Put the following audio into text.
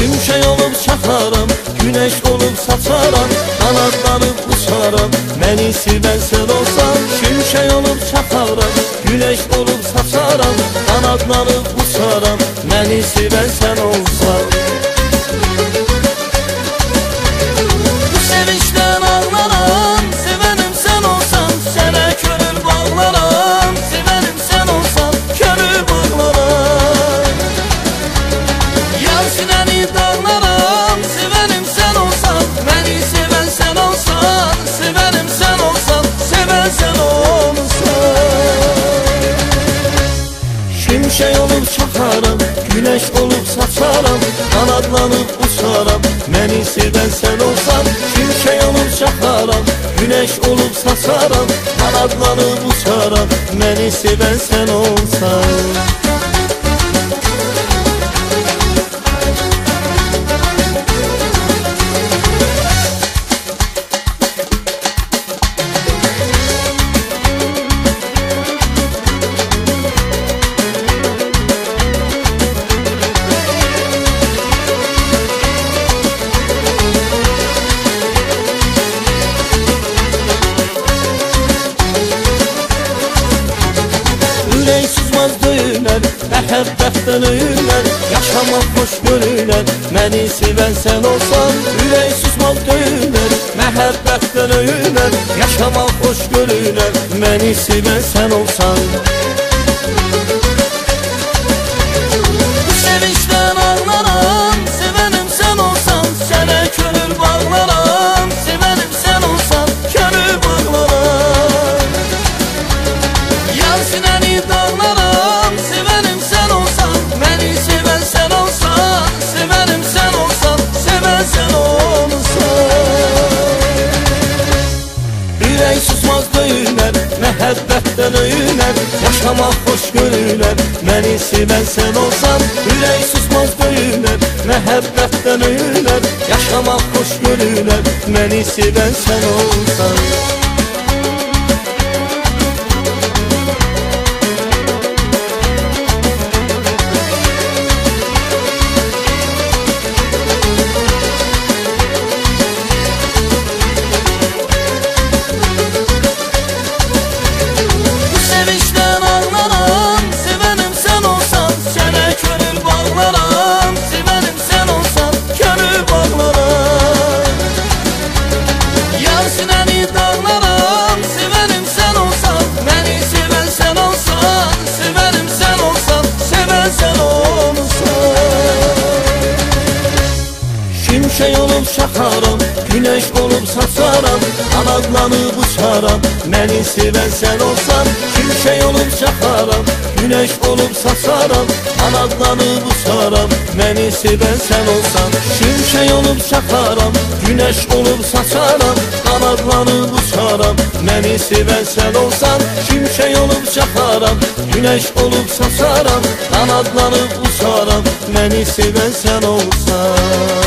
Şimşek olup çakarım, güneş olup saçaram, kanatlanıp uçaram, beni sevən sen olsan. Şimşek olup çakarım, güneş olup saçaram, kanatlanıp uçaram, beni sevən sen olsan. Bu sevinçten ağlaram, sevenim sen olsan. Sənə könül bağlaram, sevenim sen olsan, könül bağlaram. Yar sinəni dağlaram, sevenim sen olsan. Beni sevən sen olsan, sevenim sen olsan, sevən sen olsan. Şimşek olup çakarım, güneş olup saçaram, kanatlanıp uçaram, beni sevən sen olsan. Şimşek olup çakarım, güneş olup saçaram, kanatlanıp uçaram, beni sevən sen olsan. Ürək sızmaz döyünər, məhəbbətdən öyünər, yaşamaq xoş görünər, məni sevən sən olsan. Ürək sızmaz döyünər, məhəbbətdən öyünər, yaşamaq xoş görünər, məni sevən sən olsan. Bu sevinçdən ağlaram, sevənim sən olsan. Sənə könül bağlaram, sevənim sən olsan, könül bağlaram. Yar sinəni dağlaram, sevenim sen olsan. Beni sevən sen olsan, sevenim sen olsan, sevən sen olsan. Ürək susmaz döyünər, məhəbbətdən öyünər, yaşamaq xoş görünər, məni sevən sen olsan. Ürək susmaz döyünər, məhəbbətdən öyünər, yaşamaq xoş görünər, məni sevən sen olsan. Şimşek olup çakarım, güneş olup saçaram, kanatlanıp uçaram, beni sevən sen olsan. Şimşek olup çakarım, güneş olup saçaram, kanatlanıp uçaram, beni sevən sen olsan. Şimşek olup çakarım, güneş olup saçaram, kanatlanıp uçaram, beni sevən sen olsan. Şimşek olup çakarım, güneş olup saçaram, kanatlanıp uçaram, beni sevən sen olsan.